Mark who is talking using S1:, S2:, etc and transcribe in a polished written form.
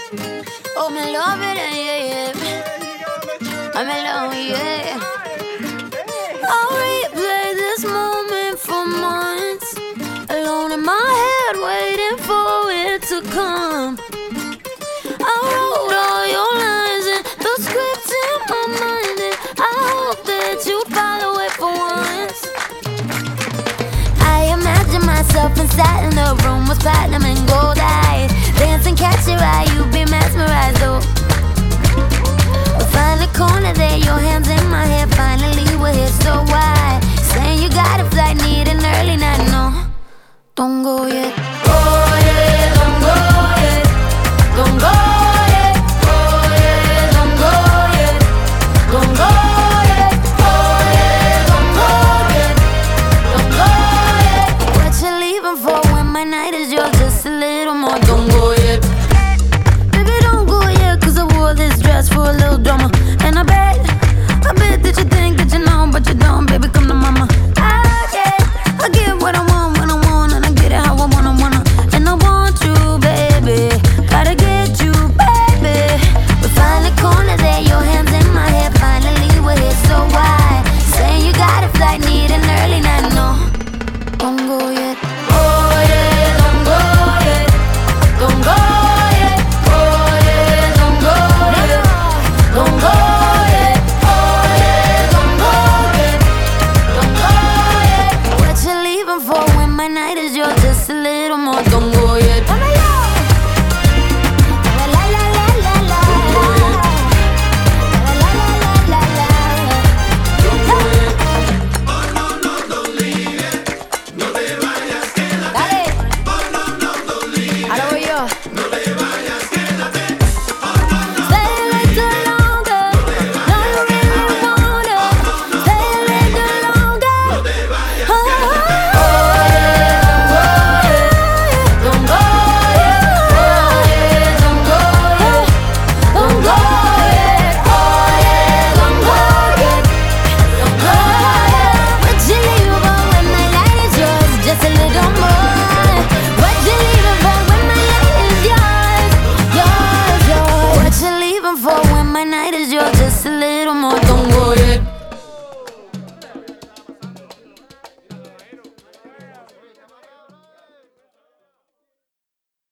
S1: Oh, me love it, yeah, yeah. I'm alone, yeah. I'll replay this moment for months, alone in my head, waiting for it to come. I wrote all your lines and the script in my mind, and I hope that you'd follow it for once. I imagine myself inside in the room with platinum and gold eyes, dancing, catch your eye, you'd be mesmerized, though. We'll find a corner there, your hands in my hair, finally we're here, so why? Saying you got a flight, need an early night, no, don't go yet. Oh,